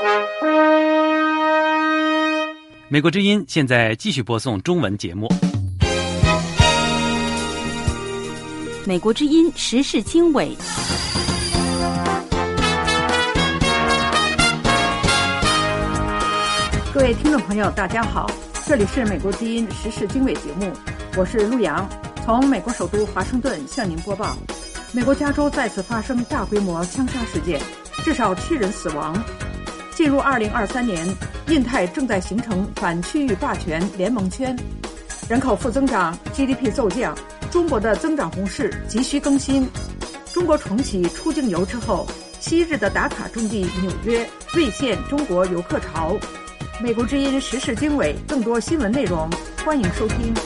美国之音现在继续播送中文节目。 美国之音时事经纬， 各位听众朋友大家好，这里是美国之音时事经纬节目，我是陆洋，从美国首都华盛顿向您播报。美国加州再次发生大规模枪杀事件，至少7人死亡。进入2023年，印太正在形成反区域霸权联盟圈，人口负增长， GDP 骤降，中国的增长模式急需更新。中国重启出境游之后，昔日的打卡重地纽约锐现中国游客潮。美国之音时事经纬，更多新闻内容，欢迎收听。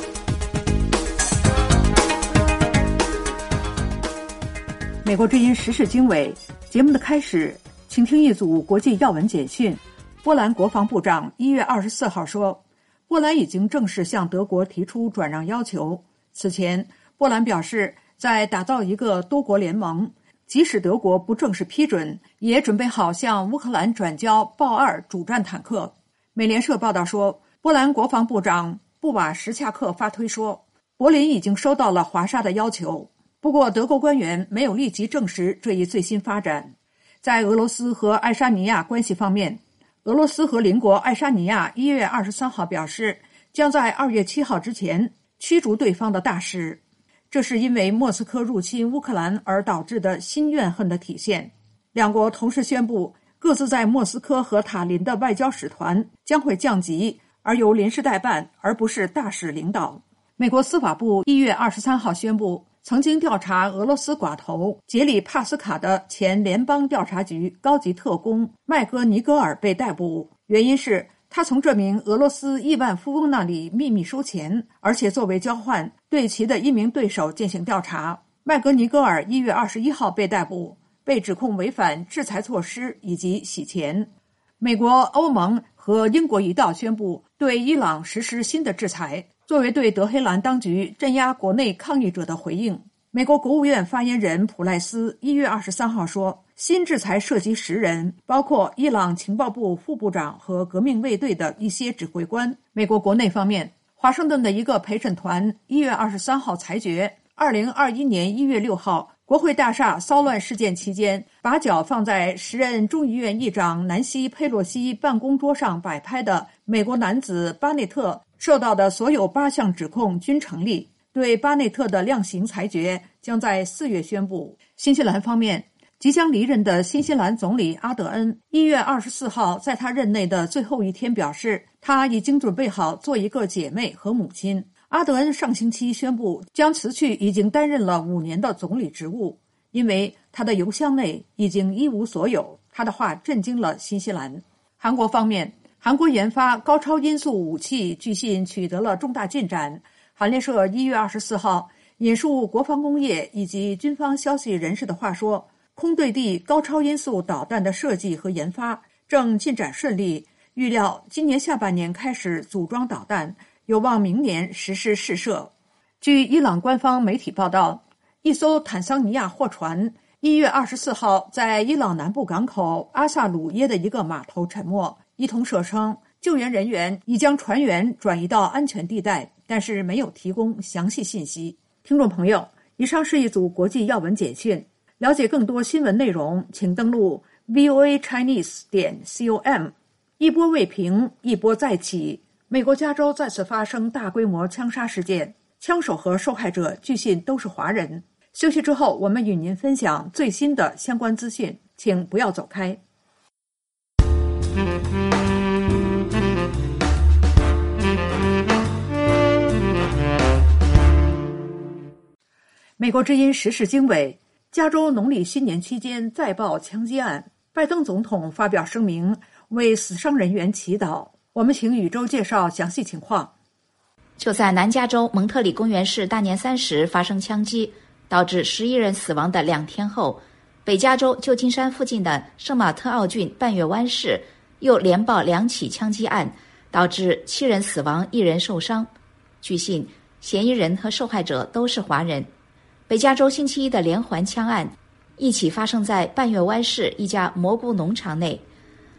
美国之音时事经纬节目的开始，请听一组国际要闻简讯。波兰国防部长1月24号说，波兰已经正式向德国提出转让要求。此前，波兰表示在打造一个多国联盟，即使德国不正式批准，也准备好向乌克兰转交豹2主战坦克。美联社报道说，波兰国防部长布瓦什恰克发推说，柏林已经收到了华沙的要求。不过，德国官员没有立即证实这一最新发展。在俄罗斯和爱沙尼亚关系方面，俄罗斯和邻国爱沙尼亚1月23号表示，将在2月7号之前驱逐对方的大使。这是因为莫斯科入侵乌克兰而导致的新怨恨的体现。两国同时宣布，各自在莫斯科和塔林的外交使团将会降级，而由临时代办，而不是大使领导。美国司法部1月23号宣布，曾经调查俄罗斯寡头杰里帕斯卡的前联邦调查局高级特工麦戈尼戈尔被逮捕，原因是他从这名俄罗斯亿万富翁那里秘密收钱，而且作为交换对其的一名对手进行调查。麦戈尼戈尔1月21号被逮捕，被指控违反制裁措施以及洗钱。美国、欧盟和英国一道宣布对伊朗实施新的制裁，作为对德黑兰当局镇压国内抗议者的回应。美国国务院发言人普赖斯1月23号说，新制裁涉及10人，包括伊朗情报部副部长和革命卫队的一些指挥官。美国国内方面，华盛顿的一个陪审团1月23号裁决，2021年1月6号国会大厦骚乱事件期间，把脚放在时任众议院议长南希·佩洛西办公桌上摆拍的美国男子巴内特受到的所有8项指控均成立。对巴内特的量刑裁决将在4月宣布。新西兰方面，即将离任的新西兰总理阿德恩1月24号在他任内的最后一天表示，他已经准备好做一个姐妹和母亲。阿德恩上星期宣布将辞去已经担任了5年的总理职务，因为他的邮箱内已经一无所有。他的话震惊了新西兰。韩国方面，韩国研发高超音速武器据信取得了重大进展。韩联社1月24号引述国防工业以及军方消息人士的话说，空对地高超音速导弹的设计和研发正进展顺利，预料今年下半年开始组装导弹，有望明年实施试射。据伊朗官方媒体报道，一艘坦桑尼亚货船1月24号在伊朗南部港口阿萨鲁耶的一个码头沉没。伊通社称，救援人员已将船员转移到安全地带，但是没有提供详细信息。听众朋友，以上是一组国际要闻简讯。了解更多新闻内容，请登录 voachinese.com。 一波未平，一波再起。美国加州再次发生大规模枪杀事件，枪手和受害者据信都是华人。休息之后，我们与您分享最新的相关资讯，请不要走开。美国之音时事经纬，加州农历新年期间再爆枪击案，拜登总统发表声明为死伤人员祈祷。我们请宇宙介绍详细情况。 就在南加州蒙特里公园市大年30发生枪击，导致11人死亡的2天后，北加州旧金山附近的圣马特奥郡半月湾市又连爆2起枪击案，导致7人死亡1人受伤。据信，嫌疑人和受害者都是华人。北加州星期一的连环枪案一起发生在半月湾市一家蘑菇农场内，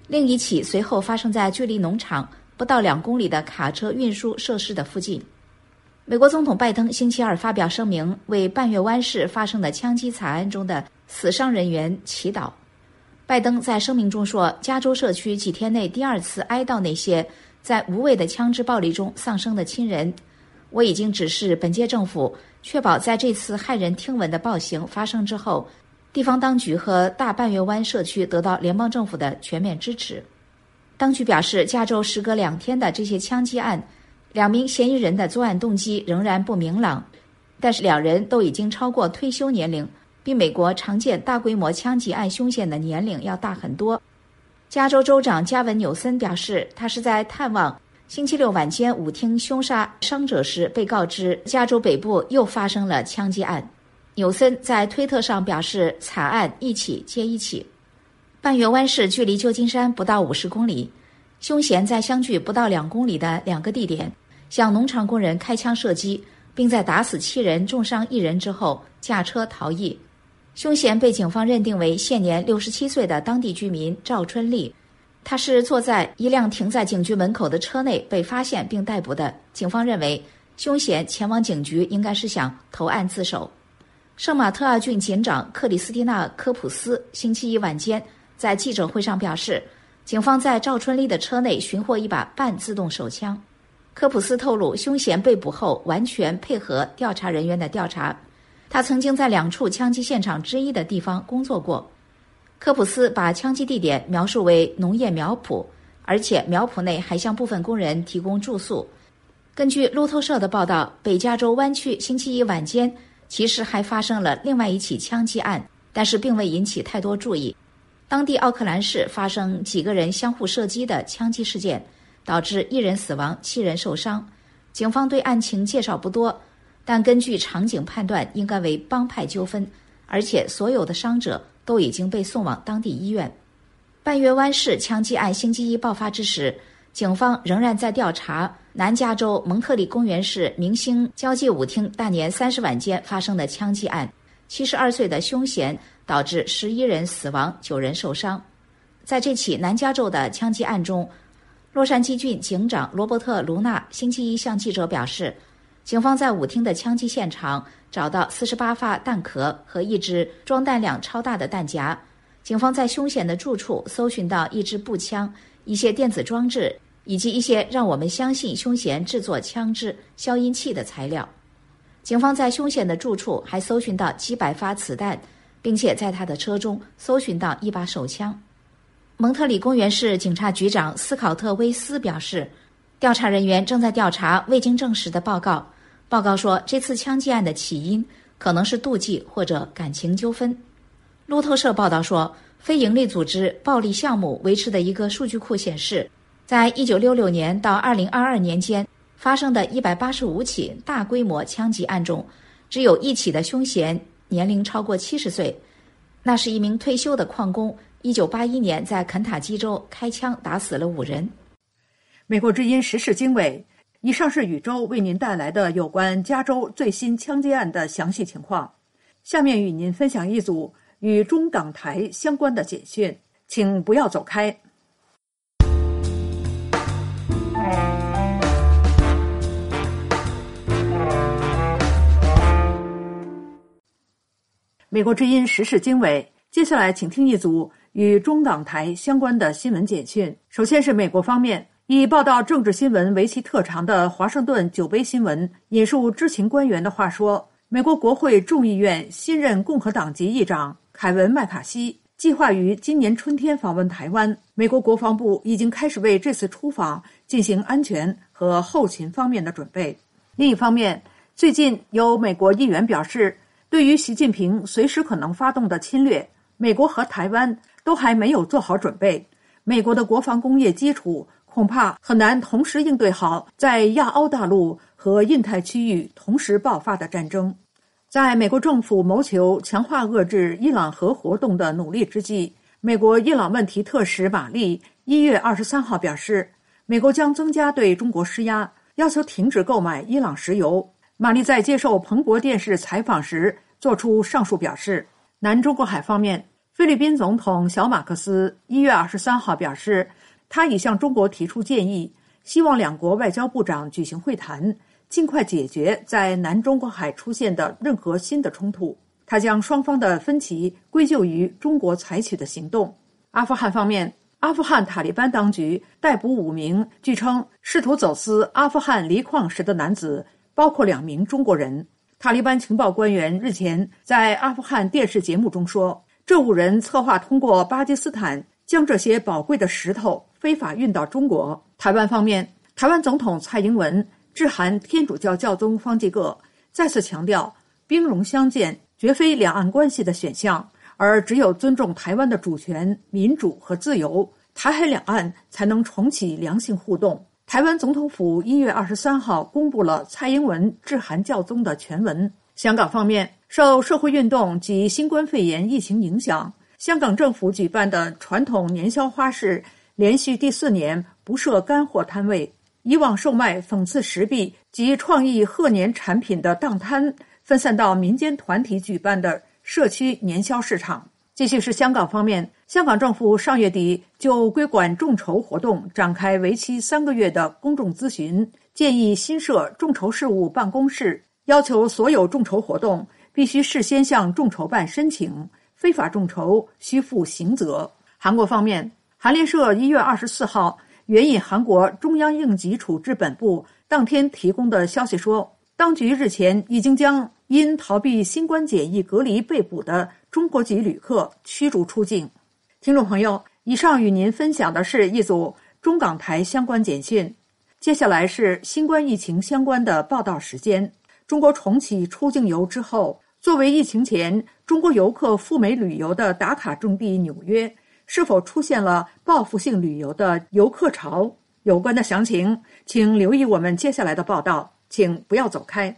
另一起随后发生在距离农场不到2公里的卡车运输设施的附近。美国总统拜登星期二发表声明，为半月湾市发生的枪击惨案中的死伤人员祈祷。拜登在声明中说，加州社区几天内第2次哀悼那些在无谓的枪支暴力中丧生的亲人。我已经指示本届政府确保在这次骇人听闻的暴行发生之后，地方当局和大半月湾社区得到联邦政府的全面支持。当局表示，加州时隔2天的这些枪击案，2名嫌疑人的作案动机仍然不明朗，但是2人都已经超过退休年龄，比美国常见大规模枪击案凶险的年龄要大很多。加州州长加文·纽森表示，他是在探望星期六晚间舞厅凶杀伤者时被告知加州北部又发生了枪击案。纽森在推特上表示，惨案一起接一起。半月湾市距离旧金山不到50公里，凶嫌在相距不到2公里的2个地点向农场工人开枪射击，并在打死7人重伤1人之后驾车逃逸。凶嫌被警方认定为现年67岁的当地居民赵春丽，他是坐在一辆停在警局门口的车内被发现并逮捕的。警方认为凶嫌前往警局应该是想投案自首。圣马特奥郡警长克里斯蒂娜·科普斯星期一晚间在记者会上表示，警方在赵春丽的车内寻获一把半自动手枪。科普斯透露，凶嫌被捕后完全配合调查人员的调查，他曾经在2处枪击现场之一的地方工作过。科普斯把枪击地点描述为农业苗圃，而且苗圃内还向部分工人提供住宿。根据路透社的报道，北加州湾区星期一晚间其实还发生了另外一起枪击案，但是并未引起太多注意。当地奥克兰市发生几个人相互射击的枪击事件，导致1人死亡7人受伤。警方对案情介绍不多，但根据场景判断应该为帮派纠纷，而且所有的伤者都已经被送往当地医院。半月湾市枪击案星期一爆发之时，警方仍然在调查南加州蒙特利公园市明星交际舞厅大年30晚间发生的枪击案。72岁的凶嫌导致11人死亡，9人受伤。在这起南加州的枪击案中，洛杉矶郡警长罗伯特·卢纳星期一向记者表示，警方在舞厅的枪击现场找到48发弹壳和一支装弹量超大的弹夹。警方在凶嫌的住处搜寻到一支步枪、一些电子装置以及一些让我们相信凶嫌制作枪支消音器的材料。警方在凶嫌的住处还搜寻到几百发子弹，并且在他的车中搜寻到一把手枪。蒙特里公园市警察局长斯考特·威斯表示，调查人员正在调查未经证实的报告。报告说，这次枪击案的起因可能是妒忌或者感情纠纷。路透社报道说，非营利组织暴力项目维持的一个数据库显示，在1966年到2022年间发生的185起大规模枪击案中，只有1起的凶嫌年龄超过70岁，那是一名退休的矿工，1981年在肯塔基州开枪打死了5人。 美国之音时事经纬，以上是宇宙为您带来的有关加州最新枪击案的详细情况。下面与您分享一组与中港台相关的简讯，请不要走开。美国之音时事经纬，接下来请听一组与中港台相关的新闻简讯。首先是美国方面，以报道政治新闻为其特长的华盛顿酒杯新闻引述知情官员的话说，美国国会众议院新任共和党籍议长凯文·麦卡锡计划于今年春天访问台湾。美国国防部已经开始为这次出访进行安全和后勤方面的准备。另一方面，最近有美国议员表示，对于习近平随时可能发动的侵略，美国和台湾都还没有做好准备。美国的国防工业基础恐怕很难同时应对好在亚欧大陆和印太区域同时爆发的战争。在美国政府谋求强化遏制伊朗核活动的努力之际，美国伊朗问题特使马利1月23号表示，美国将增加对中国施压，要求停止购买伊朗石油。马利在接受彭博电视采访时作出上述表示。南中国海方面， 菲律宾总统小马克思1月23号表示，他已向中国提出建议，希望两国外交部长举行会谈，尽快解决在南中国海出现的任何新的冲突。他将双方的分歧归咎于中国采取的行动。阿富汗方面，阿富汗塔利班当局逮捕5名据称试图走私阿富汗锂矿石的男子，包括2名中国人。塔利班情报官员日前在阿富汗电视节目中说，这5人策划通过巴基斯坦将这些宝贵的石头非法运到中国。台湾方面，台湾总统蔡英文致函天主教教宗方济各，再次强调兵戎相见绝非两岸关系的选项，而只有尊重台湾的主权、民主和自由，台海两岸才能重启良性互动。台湾总统府1月23号公布了蔡英文致函教宗的全文。香港方面，受社会运动及新冠肺炎疫情影响，香港政府举办的传统年宵花市连续第4年不设干货摊位，以往售卖讽刺时弊及创意贺年产品的档摊分散到民间团体举办的社区年宵市场。继续是香港方面，香港政府上月底就归管众筹活动展开为期3个月的公众咨询，建议新设众筹事务办公室，要求所有众筹活动必须事先向众筹办申请，非法众筹需负刑责。韩国方面，韩联社1月24号援引韩国中央应急处置本部当天提供的消息说，当局日前已经将因逃避新冠检疫隔离被捕的中国籍旅客驱逐出境。听众朋友，以上与您分享的是一组中港台相关简讯。接下来是新冠疫情相关的报道时间。中国重启出境游之后，作为疫情前中国游客赴美旅游的打卡重地纽约，是否出现了报复性旅游的游客潮？有关的详情，请留意我们接下来的报道，请不要走开。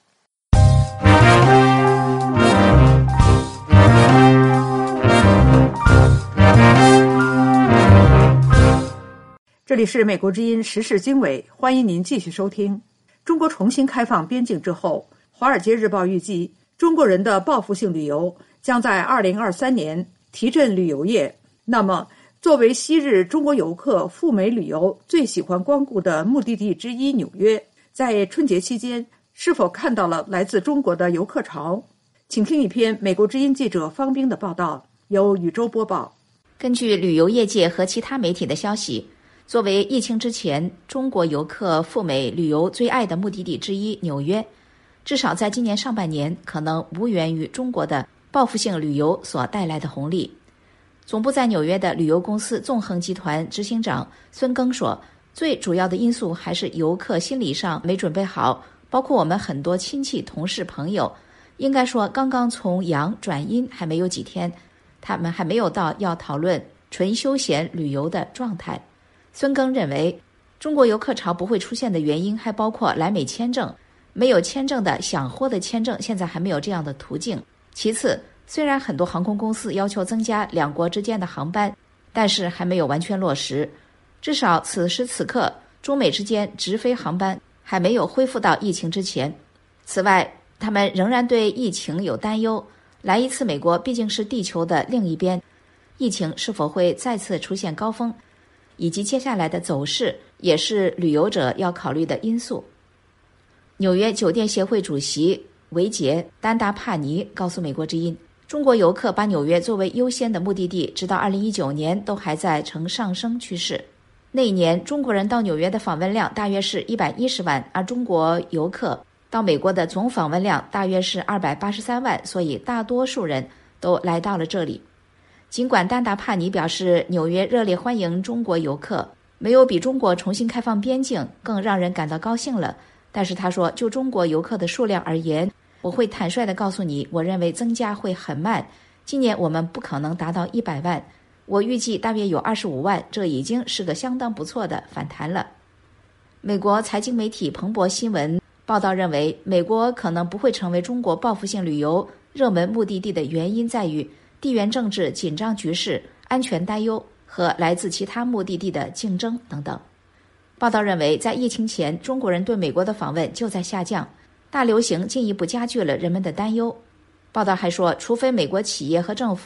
这里是美国之音时事经纬，欢迎您继续收听。中国重新开放边境之后，华尔街日报预计，中国人的报复性旅游将在2023年提振旅游业。那么，作为昔日中国游客赴美旅游最喜欢光顾的目的地之一纽约，在春节期间是否看到了来自中国的游客潮？请听一篇美国之音记者方冰的报道，由宇宙播报。 根据旅游业界和其他媒体的消息，作为疫情之前中国游客赴美旅游最爱的目的地之一，纽约至少在今年上半年可能无缘于中国的报复性旅游所带来的红利。总部在纽约的旅游公司纵横集团执行长孙庚说，最主要的因素还是游客心理上没准备好，包括我们很多亲戚、同事、朋友，应该说刚刚从阳转阴还没有几天，他们还没有到要讨论纯休闲旅游的状态。孙庚认为，中国游客潮不会出现的原因还包括来美签证，没有签证的想获得签证现在还没有这样的途径。其次，虽然很多航空公司要求增加两国之间的航班，但是还没有完全落实，至少此时此刻中美之间直飞航班还没有恢复到疫情之前。此外，他们仍然对疫情有担忧，来一次美国毕竟是地球的另一边，疫情是否会再次出现高峰，以及接下来的走势也是旅游者要考虑的因素。纽约酒店协会主席维杰·丹达帕尼告诉美国之音，中国游客把纽约作为优先的目的地，直到2019年都还在呈上升趋势。那一年中国人到纽约的访问量大约是110万，而中国游客到美国的总访问量大约是283万，所以大多数人都来到了这里。尽管丹达帕尼表示纽约热烈欢迎中国游客，没有比中国重新开放边境更让人感到高兴了，但是他说，就中国游客的数量而言，我会坦率地告诉你，我认为增加会很慢，今年我们不可能达到100万，我预计大约有25万，这已经是个相当不错的反弹了。美国财经媒体彭博新闻报道认为，美国可能不会成为中国报复性旅游热门目的地的原因在于地缘政治紧张局势、安全担忧和来自其他目的地的竞争等等。报道认为，在疫情前，中国人对美国的访问就在下降，大流行进一步加剧了人们的担忧。报道还说，除非美国企业和政府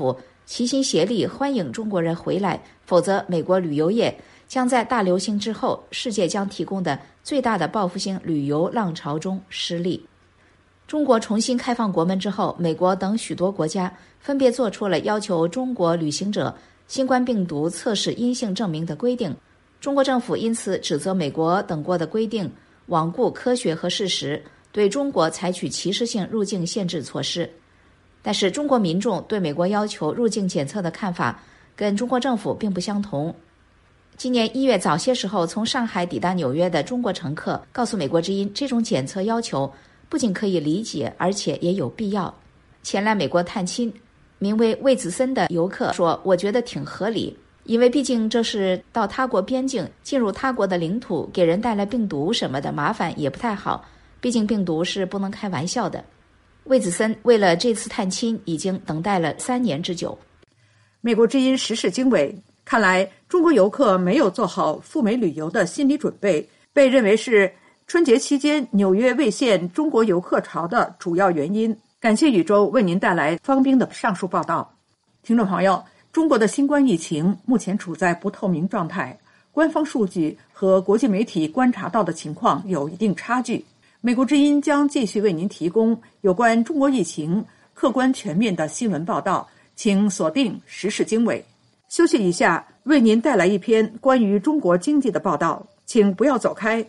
齐心协力欢迎中国人回来，否则美国旅游业将在大流行之后世界将提供的最大的报复性旅游浪潮中失利。中国重新开放国门之后，美国等许多国家分别做出了要求中国旅行者新冠病毒测试阴性证明的规定。中国政府因此指责美国等国的规定罔顾科学和事实，对中国采取歧视性入境限制措施。但是中国民众对美国要求入境检测的看法跟中国政府并不相同。今年1月早些时候从上海抵达纽约的中国乘客告诉美国之音，这种检测要求不仅可以理解，而且也有必要。前来美国探亲名为魏子森的游客说，我觉得挺合理，因为毕竟这是到他国边境进入他国的领土，给人带来病毒什么的麻烦也不太好，毕竟病毒是不能开玩笑的。魏子森为了这次探亲已经等待了3年之久。 美国之音时事经纬，看来中国游客没有做好赴美旅游的心理准备，被认为是春节期间纽约未现中国游客潮的主要原因。感谢宇宙为您带来方冰的上述报道。听众朋友，中国的新冠疫情目前处在不透明状态，官方数据和国际媒体观察到的情况有一定差距。美国之音将继续为您提供有关中国疫情客观全面的新闻报道，请锁定时事经纬。休息一下，为您带来一篇关于中国经济的报道，请不要走开。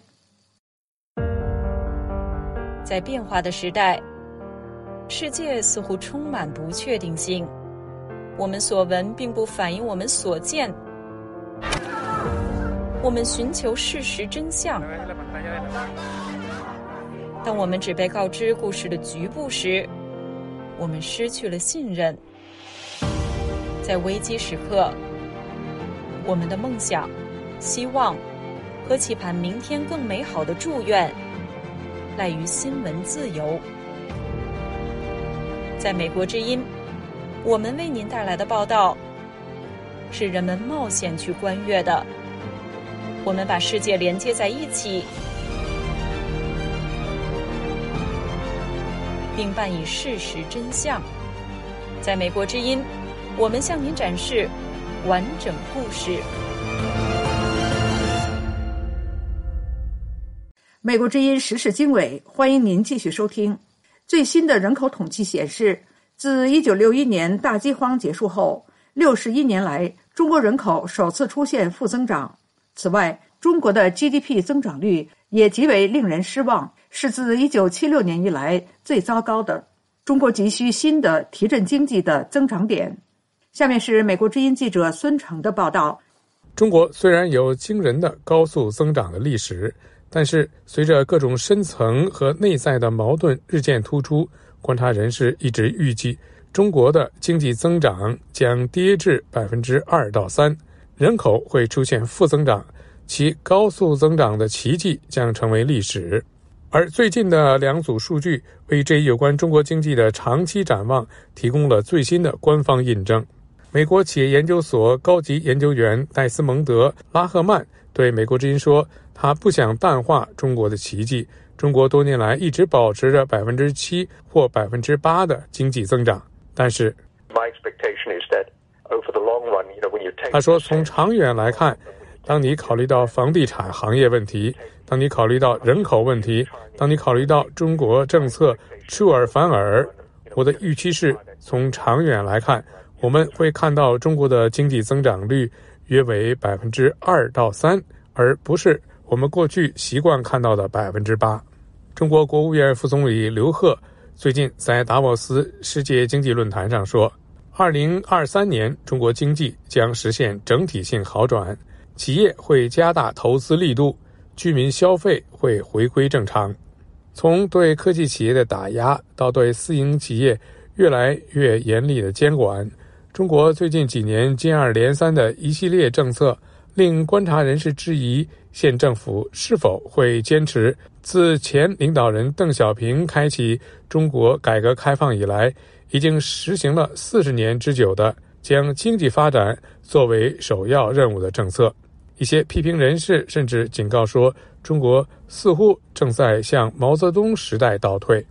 在变化的时代，世界似乎充满不确定性，我们所闻并不反映我们所见，我们寻求事实真相。当我们只被告知故事的局部时，我们失去了信任。在危机时刻，我们的梦想、希望和期盼明天更美好的祝愿赖于新闻自由。在美国之音，我们为您带来的报道是人们冒险去观阅的。我们把世界连接在一起，并伴以事实真相。在美国之音，我们向您展示完整故事。 美国之音时事经纬，欢迎您继续收听。最新的人口统计显示，自1961年大饥荒结束后，61年来，中国人口首次出现负增长。此外，中国的 GDP 增长率也极为令人失望，是自1976年以来最糟糕的。中国急需新的提振经济的增长点。下面是美国之音记者孙成的报道。 中国虽然有惊人的高速增长的历史，但是随着各种深层和内在的矛盾日渐突出，观察人士一直预计中国的经济增长将跌至 2% 到 3%， 人口会出现负增长，其高速增长的奇迹将成为历史。而最近的2组数据为这一有关中国经济的长期展望提供了最新的官方印证。美国企业研究所高级研究员戴斯蒙德·拉赫曼对美国之音说，他不想淡化中国的奇迹，中国多年来一直保持着 7% 或 8% 的经济增长。但是他说，从长远来看，当你考虑到房地产行业问题，当你考虑到人口问题，当你考虑到中国政策出尔反尔，我的预期是，从长远来看，我们会看到中国的经济增长率约为 2% 到 3%， 而不是我们过去习惯看到的 8%。 中国国务院副总理刘鹤最近在达沃斯世界经济论坛上说，2023年中国经济将实现整体性好转，企业会加大投资力度，居民消费会回归正常。从对科技企业的打压到对私营企业越来越严厉的监管，中国最近几年接二连三的一系列政策令观察人士质疑县政府是否会坚持自前领导人邓小平开启中国改革开放以来已经实行了40年之久的将经济发展作为首要任务的政策。一些批评人士甚至警告说，中国似乎正在向毛泽东时代倒退。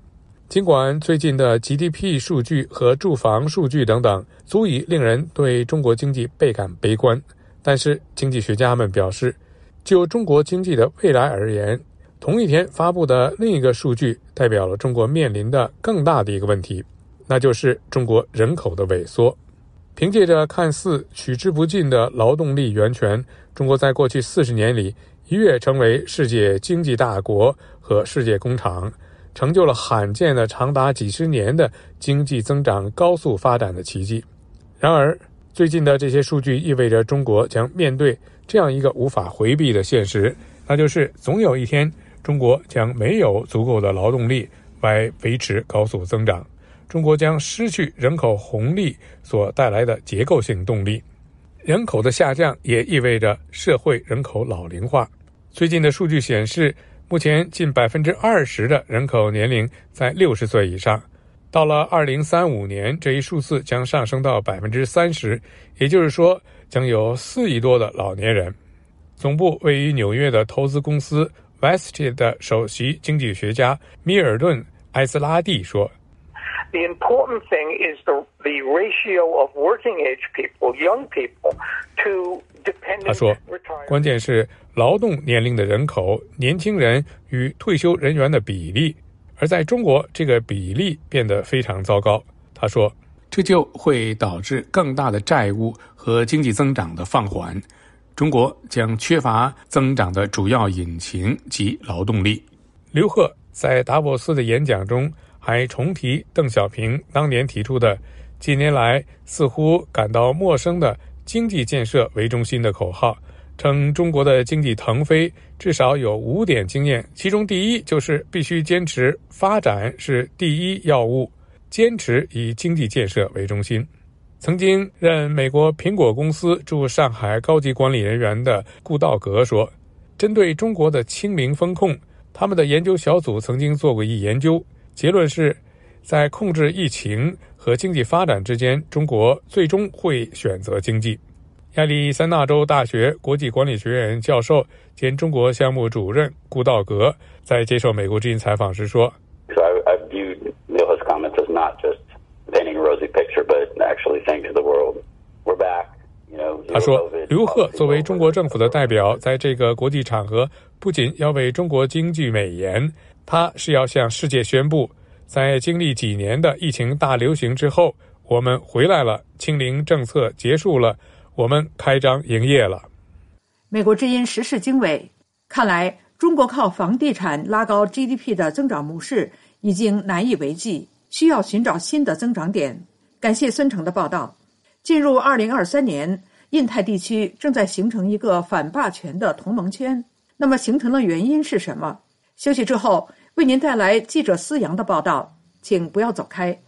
尽管最近的 GDP 数据和住房数据等等足以令人对中国经济倍感悲观，但是经济学家们表示，就中国经济的未来而言，同一天发布的另一个数据代表了中国面临的更大的一个问题，那就是中国人口的萎缩。凭借着看似取之不尽的劳动力源泉，中国在过去40年里一跃成为世界经济大国和世界工厂，成就了罕见的长达几十年的经济增长高速发展的奇迹。然而，最近的这些数据意味着中国将面对这样一个无法回避的现实，那就是总有一天，中国将没有足够的劳动力来维持高速增长，中国将失去人口红利所带来的结构性动力。人口的下降也意味着社会人口老龄化。最近的数据显示，目前近 20% 的人口年龄在60岁以上，到了2035年，这一数字将上升到 30%， 也就是说，将有4亿多的老年人。总部位于纽约的投资公司 Vested 的首席经济学家米尔顿·埃斯拉蒂说 ：“The important thing is the ratio of working age people, young people, to dependent retirement.” 他说，关键是劳动年龄的人口，年轻人与退休人员的比例，而在中国这个比例变得非常糟糕。他说，这就会导致更大的债务和经济增长的放缓，中国将缺乏增长的主要引擎及劳动力。刘鹤在达沃斯的演讲中还重提邓小平当年提出的近年来似乎感到陌生的经济建设为中心的口号，称中国的经济腾飞至少有5点经验，其中第一就是必须坚持发展是第一要务，坚持以经济建设为中心。曾经任美国苹果公司驻上海高级管理人员的顾道格说，针对中国的清零风控，他们的研究小组曾经做过一研究，结论是在控制疫情和经济发展之间，中国最终会选择经济。亚利桑那州大学国际管理学院教授兼中国项目主任顾道格在接受美国之音采访时说， I viewed Neil's comments as not just painting a rosy picture, but actually saying to the world, we're back. 他说，刘鹤作为中国政府的代表，在这个国际场合不仅要为中国经济美言，他是要向世界宣布，在经历几年的疫情大流行之后，我们回来了，清零政策结束了，我们开张营业了。 美国之音时事经纬，看来中国靠房地产拉高 GDP 的增长模式已经难以为继，需要寻找新的增长点。感谢孙成的报道。进入2023年，印太地区正在形成一个反霸权的同盟圈。那么形成的原因是什么？休息之后为您带来记者思阳的报道，请不要走开。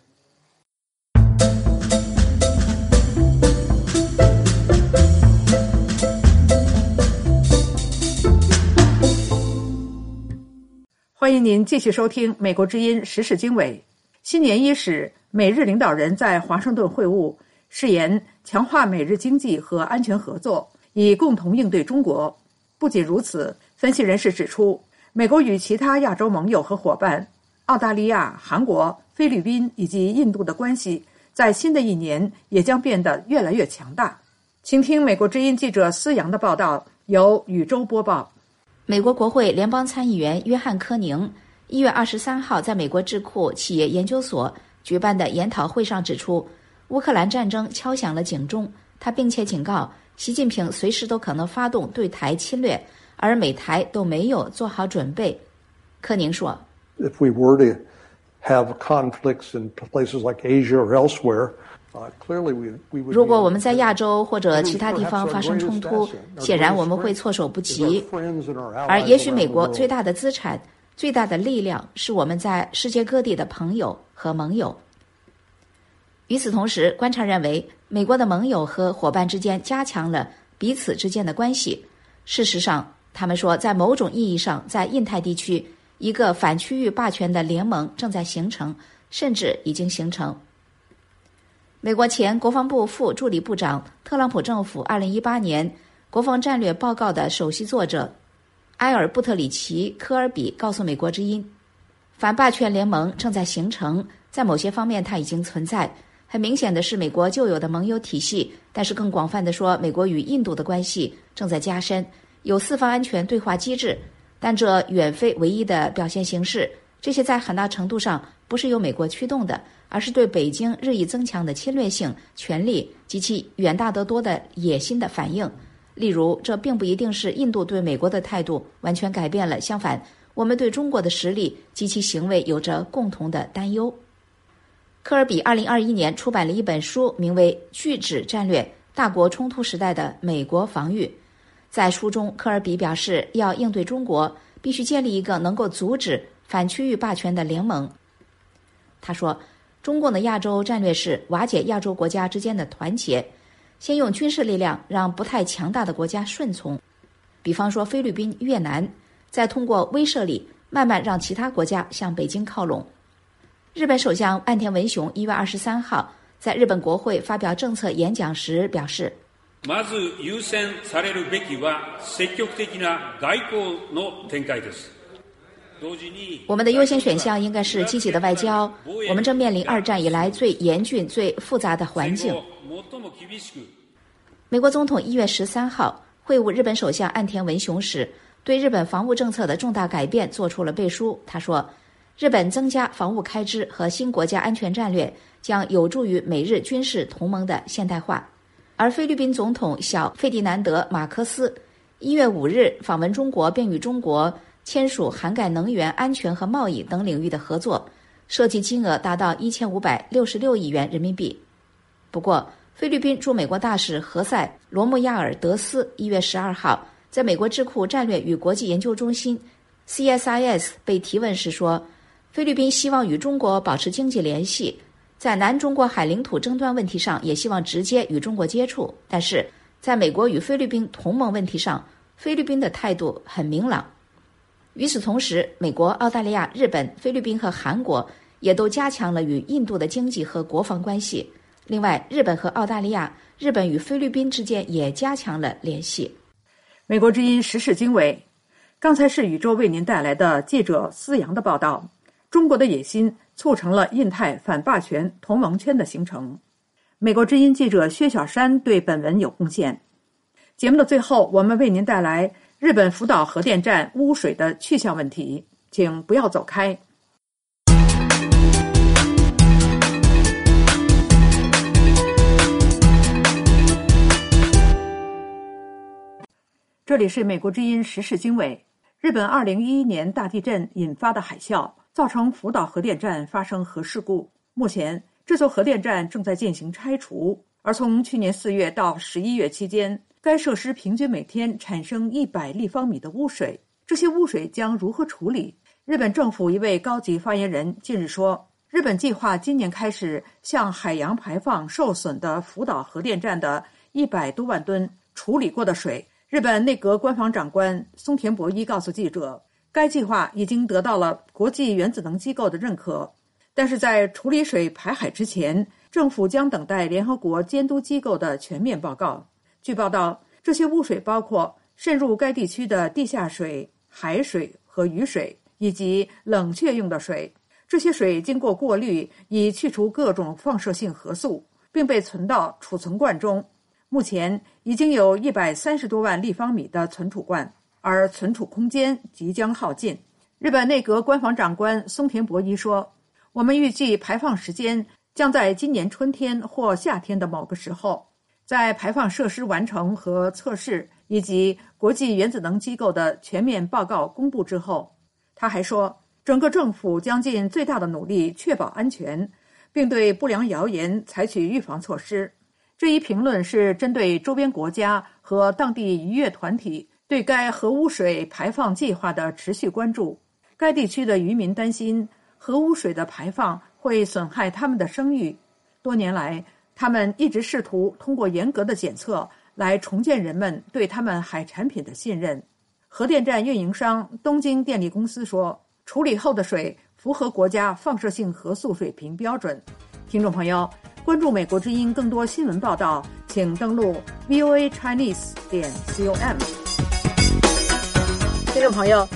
欢迎您继续收听美国之音时事经纬。新年伊始，美日领导人在华盛顿会晤，誓言强化美日经济和安全合作，以共同应对中国。不仅如此，分析人士指出，美国与其他亚洲盟友和伙伴澳大利亚、韩国、菲律宾以及印度的关系在新的一年也将变得越来越强大。请听美国之音记者思阳的报道，由宇宙播报。 美国国会联邦参议员约翰·科宁1月23号在美国智库企业研究所举办的研讨会上指出，乌克兰战争敲响了警钟。他并且警告，习近平随时都可能发动对台侵略，而美台都没有做好准备。科宁说 If we were to have conflicts in places like Asia or elsewhere, clearly we would. 如果我们在亚洲或者其他地方发生冲突，显然我们会措手不及。而也许美国最大的资产、最大的力量是我们在世界各地的朋友和盟友。与此同时，观察认为，美国的盟友和伙伴之间加强了彼此之间的关系。事实上，他们说，在某种意义上，在印太地区，一个反区域霸权的联盟正在形成，甚至已经形成。美国前国防部副助理部长、特朗普政府2018年国防战略报告的首席作者埃尔·布特里奇·科尔比告诉美国之音， 反霸权联盟正在形成，在某些方面它已经存在。很明显的是美国旧有的盟友体系，但是更广泛的说，美国与印度的关系正在加深，有四方安全对话机制，但这远非唯一的表现形式。这些在很大程度上不是由美国驱动的，而是对北京日益增强的侵略性、权力及其远大得多的野心的反应。例如，这并不一定是印度对美国的态度完全改变了，相反，我们对中国的实力及其行为有着共同的担忧。科尔比2021年出版了一本书，名为《拒止战略：大国冲突时代的美国防御》。在书中，科尔比表示，要应对中国，必须建立一个能够阻止反区域霸权的联盟。他说，中共的亚洲战略是瓦解亚洲国家之间的团结，先用军事力量让不太强大的国家顺从，比方说菲律宾、越南，再通过威慑力慢慢让其他国家向北京靠拢。日本首相岸田文雄1月23号在日本国会发表政策演讲时表示， まず優先されるべきは積極的な外交の展開です。 我们的优先选项应该是积极的外交。我们正面临2战以来最严峻、最复杂的环境。美国总统1月13号会晤日本首相岸田文雄时，对日本防务政策的重大改变做出了背书。他说，日本增加防务开支和新国家安全战略将有助于美日军事同盟的现代化。而菲律宾总统小费迪南德·马科斯1月5日访问中国，并与中国签署涵盖能源安全和贸易等领域的合作，涉及金额达到1566亿元人民币。不过，菲律宾驻美国大使何塞·罗穆亚尔德斯1月12号在美国智库战略与国际研究中心 CSIS 被提问时说，菲律宾希望与中国保持经济联系，在南中国海领土争端问题上也希望直接与中国接触，但是在美国与菲律宾同盟问题上，菲律宾的态度很明朗。与此同时，美国、澳大利亚、日本、菲律宾和韩国也都加强了与印度的经济和国防关系。另外，日本和澳大利亚、日本与菲律宾之间也加强了联系。 美国之音时事经纬，刚才是宇宙为您带来的记者思阳的报道。中国的野心促成了印太反霸权同盟圈的形成。美国之音记者薛小山对本文有贡献。节目的最后，我们为您带来日本福岛核电站污水的去向问题，请不要走开。这里是美国之音时事经纬。日本2011年大地震引发的海啸造成福岛核电站发生核事故，目前这座核电站正在进行拆除，而从去年4月到11月期间，该设施平均每天产生100立方米的污水。这些污水将如何处理？日本政府一位高级发言人近日说，日本计划今年开始向海洋排放受损的福岛核电站的100多万吨处理过的水。日本内阁官房长官松田博一告诉记者，该计划已经得到了国际原子能机构的认可，但是在处理水排海之前，政府将等待联合国监督机构的全面报告。据报道，这些污水包括渗入该地区的地下水、海水和雨水，以及冷却用的水。这些水经过过滤，以去除各种放射性核素，并被存到储存罐中。目前已经有130多万立方米的存储罐，而存储空间即将耗尽。日本内阁官房长官松田博一说，我们预计排放时间将在今年春天或夏天的某个时候。在排放设施完成和测试以及国际原子能机构的全面报告公布之后，他还说，整个政府将尽最大的努力确保安全，并对不良谣言采取预防措施。这一评论是针对周边国家和当地渔业团体对该核污水排放计划的持续关注。该地区的渔民担心核污水的排放会损害他们的声誉。多年来，他们一直试图通过严格的检测来重建人们对他们海产品的信任。核电站运营商东京电力公司说，处理后的水符合国家放射性核素水平标准。听众朋友，关注美国之音更多新闻报道，请登录 voachinese.com。听众朋友，这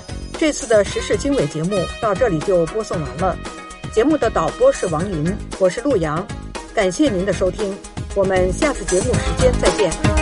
这次的时事经纬节目到这里就播送完了。节目的导播是王银，我是陆阳，感谢您的收听，我们下次节目时间再见。